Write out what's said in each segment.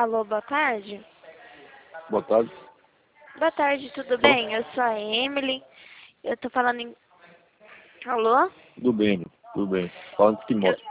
Alô, boa tarde. Boa tarde. Boa tarde, tudo bem? Eu sou a Emily. Eu tô falando em... Alô? Tudo bem, tudo bem. Falando de que moto?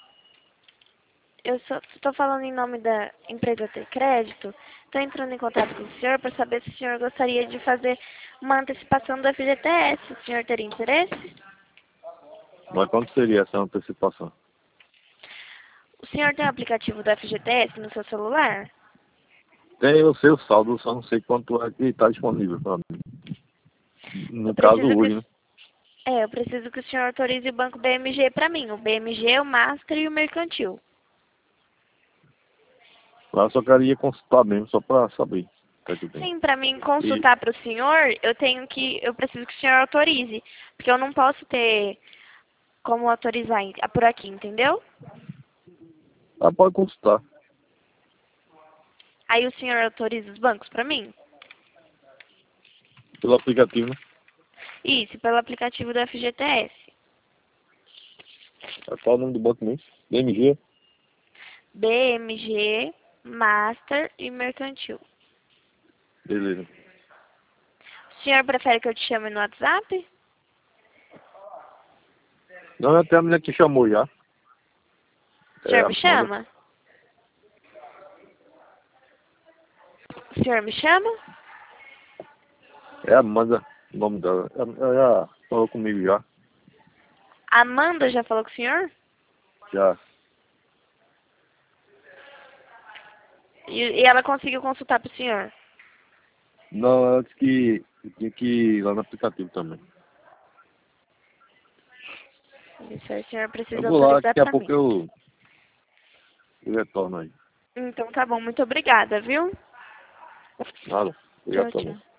Eu tô falando em nome da empresa Ter Crédito. Tô entrando em contato com o senhor para saber se o senhor gostaria de fazer uma antecipação do FGTS. O senhor teria interesse? Mas quanto seria essa antecipação? O senhor tem o aplicativo do FGTS no seu celular? Tem o seu saldo, só não sei quanto é que está disponível para mim. Eu No caso preciso que... hoje, né? eu preciso que o senhor autorize o banco BMG para mim. O BMG, o Master e o Mercantil. Lá eu só queria consultar mesmo, só para saber o que é que tem. Sim, para mim consultar para o senhor, eu preciso que o senhor autorize. Porque eu não posso ter como autorizar por aqui, entendeu? Ah, pode consultar. Aí o senhor autoriza os bancos para mim? Pelo aplicativo, né? Isso, pelo aplicativo do FGTS. Qual o nome do banco mesmo? BMG? BMG, Master e Mercantil. Beleza. O senhor prefere que eu te chame no WhatsApp? Não, até a menina que chamou já. O senhor É, me chama? O senhor me chama? É a Amanda, o nome dela. Ela já falou comigo já. Amanda já falou com o senhor? Já. E ela conseguiu consultar para o senhor? Não, ela disse que eu tinha que ir lá no aplicativo também. Isso aí, o senhor Eu precisa vou lá, autorizar daqui a para pouco mim. eu retorno aí. Então tá bom, muito obrigada, viu? Nada. Obrigado Tchau, também. tchau.